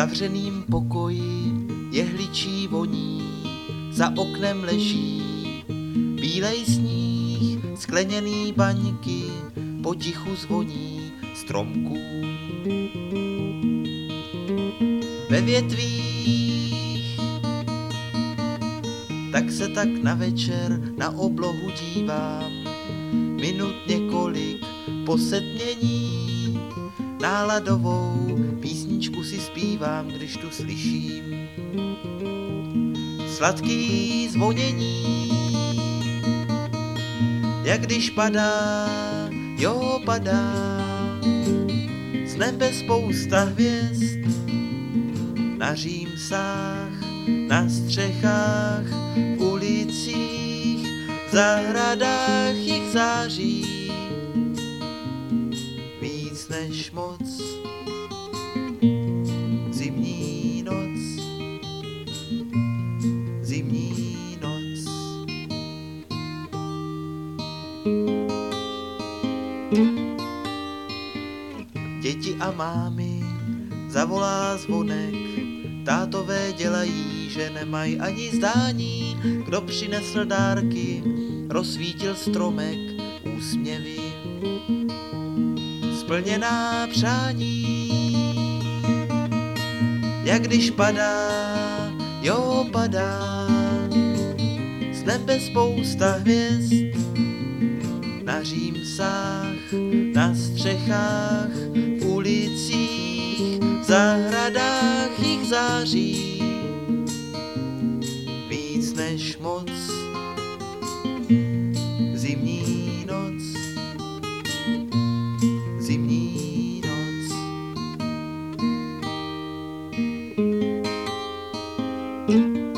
zavřeným pokoji jehličí voní, za oknem leží bílej sníh, skleněný baňky potichu zvoní stromků. Ve větvích tak se tak na večer na oblohu dívám, minut několik po setmění, náladovou písničku si zpívám, když tu slyším sladký zvonění, jak když padá, jo padá, z nebe spousta hvězd, na římsách, na střechách, v ulicích, v zahradách jich září, víc než moc. Zimní noc, zimní noc. Děti a mámy zavolá zvonek, tátové dělají, že nemají ani zdání, kdo přinesl dárky, rozsvítil stromek, úsměvy, splněná přání, jak když padá, jo padá, z nebe spousta hvězd, na římsách, na střechách, v ulicích, v zahradách jich září, víc než moc. Zimní noc, zimní noc.